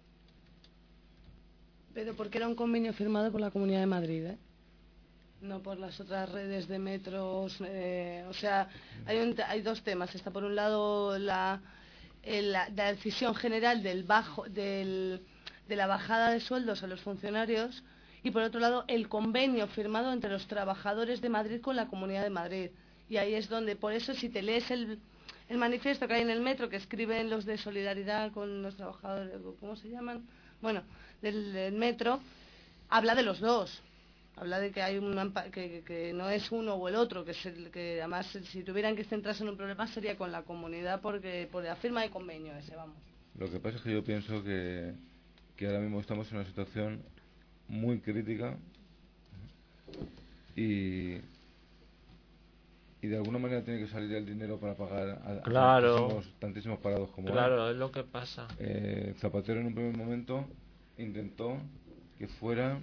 Pero porque era un convenio firmado por la Comunidad de Madrid, ¿eh? No por las otras redes de metros. O sea, hay dos temas. Está por un lado la decisión general de la bajada de sueldos a los funcionarios, y por otro lado el convenio firmado entre los trabajadores de Madrid con la Comunidad de Madrid. Y ahí es donde, por eso, si te lees el manifiesto que hay en el metro, que escriben los de Solidaridad con los trabajadores, ¿cómo se llaman? Bueno, del metro, habla de los dos. Habla de que hay que no es uno o el otro, que además si tuvieran que centrarse en un problema sería con la comunidad, porque por la firma de convenio ese, vamos. Lo que pasa es que yo pienso que ahora mismo estamos en una situación muy crítica, y y de alguna manera tiene que salir el dinero para pagar a Claro. tantísimos parados como Claro, es lo que pasa. Zapatero en un primer momento intentó que fuera,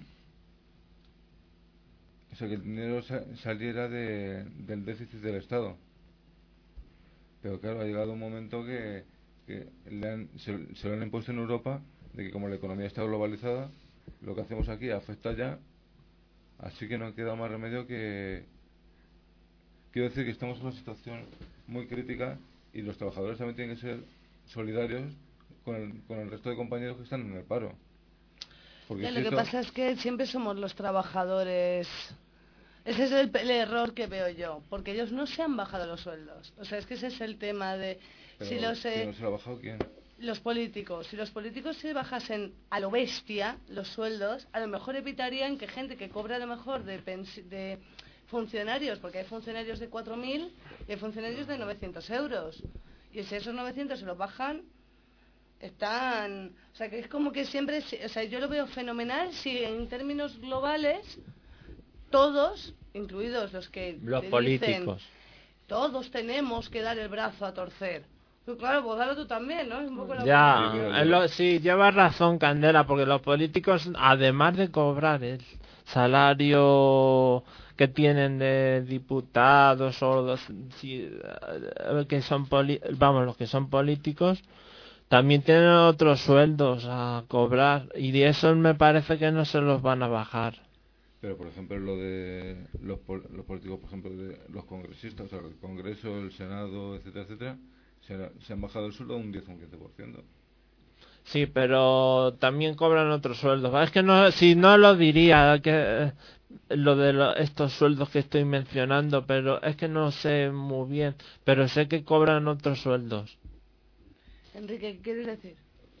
o sea, que el dinero saliera del déficit del Estado, pero claro, ha llegado un momento que se lo han impuesto en Europa, de que como la economía está globalizada, lo que hacemos aquí afecta ya, así que no queda más remedio que... Quiero decir que estamos en una situación muy crítica y los trabajadores también tienen que ser solidarios con el resto de compañeros que están en el paro. Porque Lo que pasa es que siempre somos los trabajadores. Ese es el error que veo yo, porque ellos no se han bajado los sueldos. O sea, es que ese es el tema de... Pero, si ¿quién no se lo ha bajado? ¿Quién? Los políticos. Si los políticos se bajasen a lo bestia los sueldos, a lo mejor evitarían que gente que cobra a lo mejor de funcionarios, porque hay funcionarios de 4.000 y hay funcionarios de 900 euros. Y si esos 900 se los bajan, están... O sea, que es como que siempre... O sea, yo lo veo fenomenal si en términos globales todos, incluidos los que Los te políticos. dicen, todos tenemos que dar el brazo a torcer. Pues claro, pues dalo tú también, ¿no? Es un poco Ya, sí, llevas razón, Candela, porque los políticos, además de cobrar el salario que tienen de diputados o los que son los que son políticos, también tienen otros sueldos a cobrar y de eso me parece que no se los van a bajar. Pero por ejemplo lo de los políticos, por ejemplo de los congresistas, o sea, el Congreso, el Senado, etcétera, etcétera, se han bajado el sueldo un 10 o un 15%. Sí, pero también cobran otros sueldos. Es que no, si no lo diría que lo de estos sueldos que estoy mencionando, pero es que no sé muy bien, pero sé que cobran otros sueldos. Enrique, ¿qué quieres decir?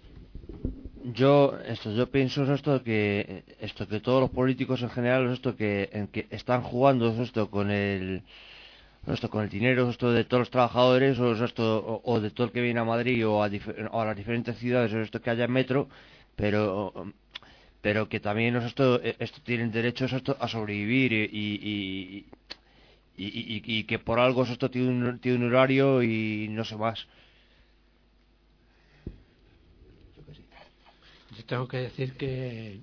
Yo pienso que todos los políticos en general que están jugando con el dinero de todos los trabajadores o de todo el que viene a Madrid o a las diferentes ciudades o que haya en metro, pero que también esto tienen derechos a sobrevivir y que por algo esto tiene un horario y no sé más. Yo tengo que decir que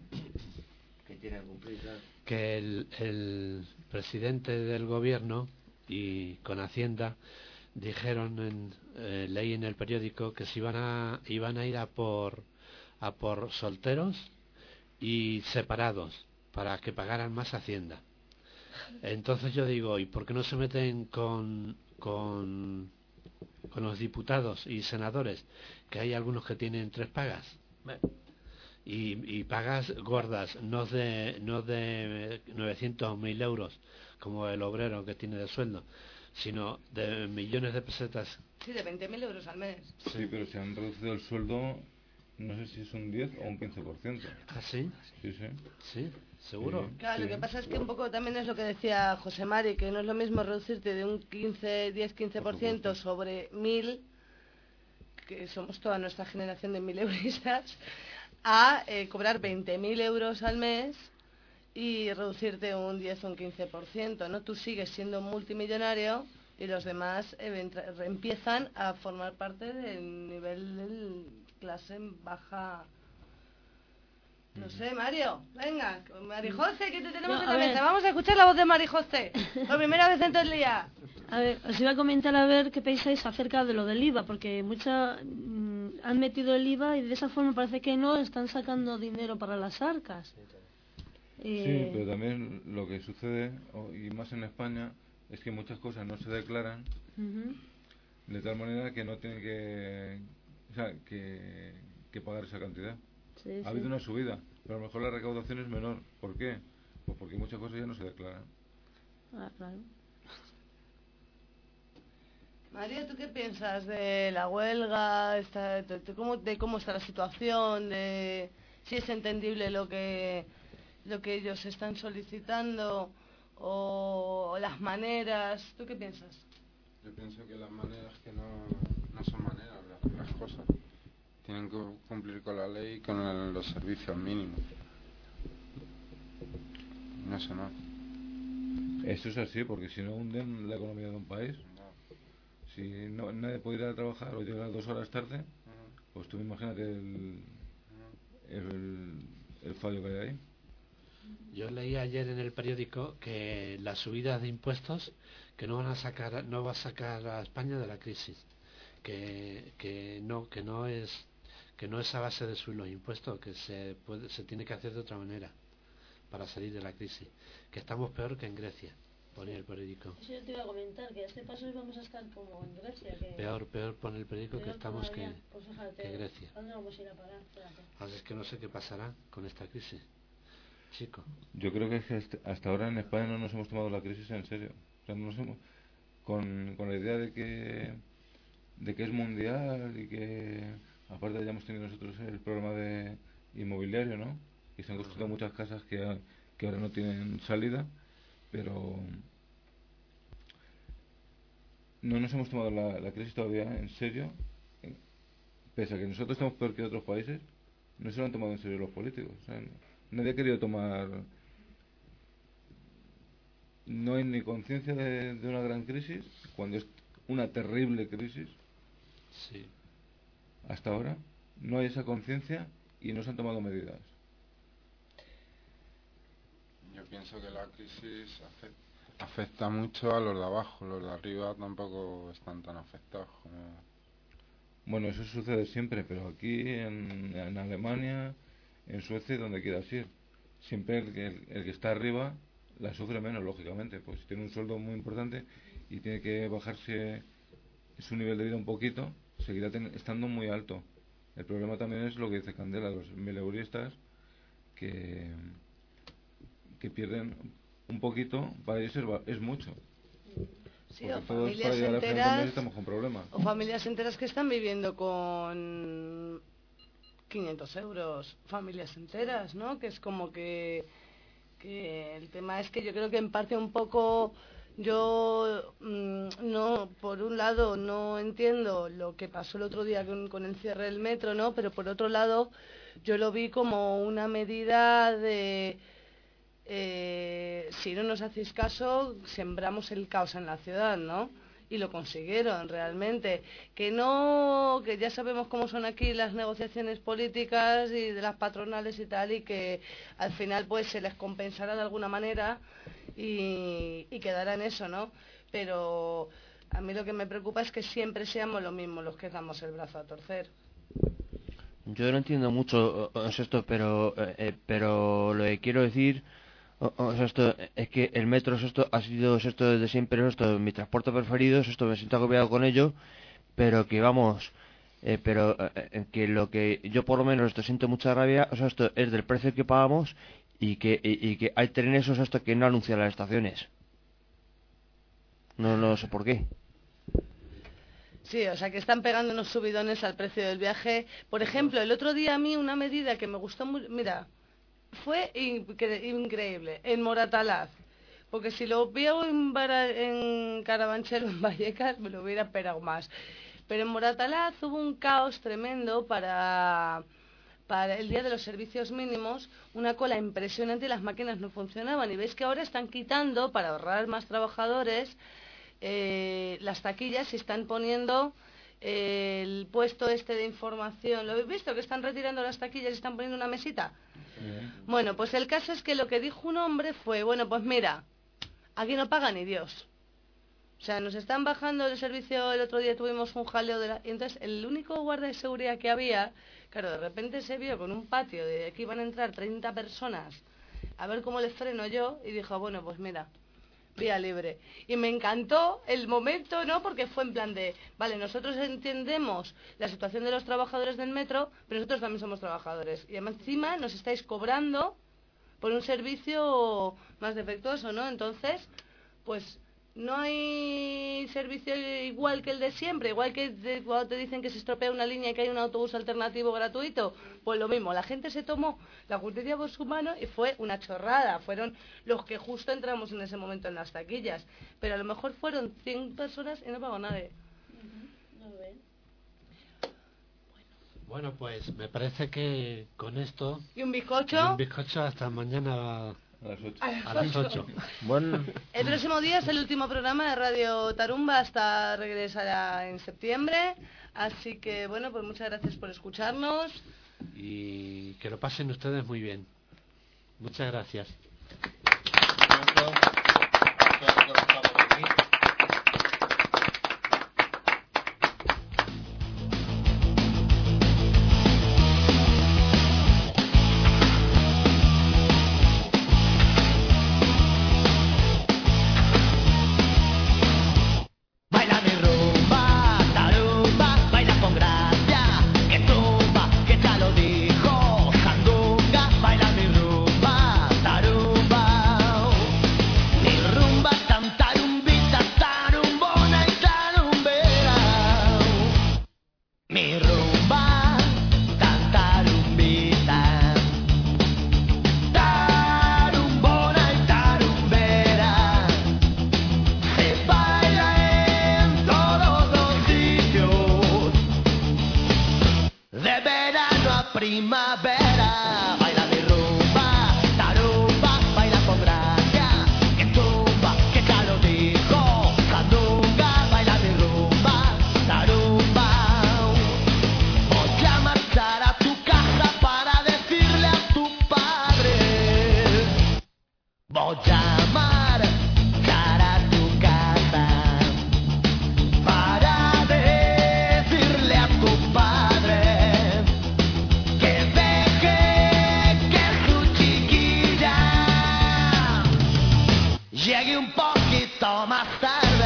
el presidente del gobierno y con Hacienda dijeron leí en el periódico que se iban a ir a por solteros y separados para que pagaran más Hacienda. Entonces yo digo, ¿y por qué no se meten con los diputados y senadores, que hay algunos que tienen 3 pagas? Y pagas gordas, no de 900 o 1.000 euros como el obrero que tiene de sueldo, sino de millones de pesetas. Sí, de 20.000 euros al mes. Sí, pero se han reducido el sueldo, no sé si es un 10 o un 15%. ¿Ah, sí? Sí, sí. ¿Sí? ¿Seguro? Sí, Claro, sí. lo que pasa es que un poco también es lo que decía José Mari, que no es lo mismo reducirte de un 10-15% sobre 1.000, que somos toda nuestra generación de 1.000 euristas, a cobrar 20.000 euros al mes y reducirte un 10 o un 15%, ¿no? Tú sigues siendo multimillonario y los demás empiezan a formar parte del nivel de clase baja. No sé, Mario, venga, Marijose, que te tenemos en la mesa. Vamos a escuchar la voz de Marijose, por primera vez en todo el día. A ver, os iba a comentar a ver qué pensáis acerca de lo del IVA, porque muchas han metido el IVA y de esa forma parece que no están sacando dinero para las arcas. Sí, pero también lo que sucede, y más en España, es que muchas cosas no se declaran de tal manera que no tienen que pagar esa cantidad. Sí, ha habido una subida, pero a lo mejor la recaudación es menor. ¿Por qué? Pues porque muchas cosas ya no se declaran. Ah, claro. María, ¿tú qué piensas de la huelga? De cómo está la situación? De si es entendible lo que ellos están solicitando o las maneras. ¿Tú qué piensas? Yo pienso que las maneras que no son maneras de hacer las cosas. Tienen que cumplir con la ley y con los servicios mínimos. No sé más. Eso es así, porque si no hunden la economía de un país. Si nadie puede ir a trabajar o llegar 2 horas tarde, pues tú imagínate el fallo que hay ahí. Yo leí ayer en el periódico que las subidas de impuestos que no va a sacar a España de la crisis, que no es a base de subir los impuestos, que se tiene que hacer de otra manera para salir de la crisis, que estamos peor que en Grecia, ponía el periódico. Eso yo te iba a comentar, que a este paso vamos a estar como en Grecia. Que Peor pone el periódico que estamos todavía. Pues fíjate, que Grecia. ¿a dónde vamos a ir a parar? Espérate. Así es que no sé qué pasará con esta crisis, chico. Yo creo que hasta ahora en España no nos hemos tomado la crisis en serio. O sea, no nos hemos, con la idea de que es mundial y que aparte ya hemos tenido nosotros el problema de inmobiliario, ¿no? Y se han construido muchas casas que ahora no tienen salida, pero no nos hemos tomado la crisis todavía en serio. Pese a que nosotros estamos peor que otros países, no se lo han tomado en serio los políticos. O sea, nadie ha querido tomar. No hay ni conciencia de una gran crisis, cuando es una terrible crisis. Sí. Hasta ahora no hay esa conciencia y no se han tomado medidas. Yo pienso que la crisis afecta mucho a los de abajo, los de arriba tampoco están tan afectados como... Bueno, eso sucede siempre, pero aquí en Alemania, en Suecia, donde quieras ir, siempre el que está arriba la sufre menos, lógicamente, pues tiene un sueldo muy importante y tiene que bajarse su nivel de vida un poquito, seguirá estando muy alto. El problema también es lo que dice Candela, los mileuristas que pierden un poquito, para ellos es mucho. Sí, porque o todos familias para llegar a final de mes enteras, estamos con problemas. o familias enteras que están viviendo con 500 euros, familias enteras, ¿no? Que es como que el tema es que yo creo que en parte un poco yo no, por un lado no entiendo lo que pasó el otro día con el cierre del metro, ¿no? Pero por otro lado yo lo vi como una medida de si no nos hacéis caso, sembramos el caos en la ciudad, ¿no? Y lo consiguieron realmente. Que ya sabemos cómo son aquí las negociaciones políticas y de las patronales y tal, y que al final pues se les compensará de alguna manera y quedará en eso, ¿no? Pero a mí lo que me preocupa es que siempre seamos lo mismo los que damos el brazo a torcer. Yo no entiendo mucho esto, pero lo que quiero decir, esto es que el metro ha sido esto desde siempre, esto mi transporte preferido, esto me siento agobiado con ello, pero que vamos, que lo que yo por lo menos esto siento mucha rabia, esto es del precio que pagamos y que hay trenes esto que no anuncian las estaciones. No sé por qué. Sí, o sea que están pegando unos subidones al precio del viaje. Por ejemplo, el otro día a mí una medida que me gustó mucho, mira, fue increíble, en Moratalaz. Porque si lo veo en Carabanchel o en Vallecas, me lo hubiera esperado más. Pero en Moratalaz hubo un caos tremendo para el día de los servicios mínimos, una cola impresionante y las máquinas no funcionaban. Y veis que ahora están quitando, para ahorrar más trabajadores, las taquillas y están poniendo el puesto este de información. ¿Lo habéis visto? Que están retirando las taquillas y están poniendo una mesita. Bueno, pues el caso es que lo que dijo un hombre fue, bueno, pues mira, aquí no paga ni Dios. O sea, nos están bajando el servicio, el otro día tuvimos un jaleo y entonces el único guardia de seguridad que había, claro, de repente se vio con un patio de que iban a entrar 30 personas a ver cómo les freno yo y dijo, bueno, pues mira, vía libre. Y me encantó el momento, ¿no? Porque fue en plan de, vale, nosotros entendemos la situación de los trabajadores del metro, pero nosotros también somos trabajadores. Y además encima nos estáis cobrando por un servicio más defectuoso, ¿no? Entonces, pues no hay servicio igual que el de siempre, igual que cuando te dicen que se estropea una línea y que hay un autobús alternativo gratuito, pues lo mismo, la gente se tomó la justicia por su mano y fue una chorrada, fueron los que justo entramos en ese momento en las taquillas, pero a lo mejor fueron 100 personas y no pagó nadie. Bueno, pues me parece que con esto... ¿Y un bizcocho? Y un bizcocho hasta mañana A las 8. A las 8. Bueno. El próximo día es el último programa de Radio Tarumba hasta regresará en septiembre. Así que, bueno, pues muchas gracias por escucharnos. Y que lo pasen ustedes muy bien. Muchas gracias. Baila mi rumba, tarumba, baila con gracia, que tumba, que ya lo dijo, sandunga, baila mi rumba, tarumba. Mi rumba tan tarumbita, tarumbona y tarumbera. Mi rumba tan tarumbita, tarumbona y tarumbera. Se baila en todos los sitios, de verano a primavera. Baila mi rumba, tarumba, baila con gracia, que tumba, que ya lo dijo, sandunga, baila mi rumba, tarumba. Voy a marchar a tu casa para decirle a tu padre. Voy a marchar a tu casa para decirle a tu padre que deje que su chiquilla llegue un poquito más tarde.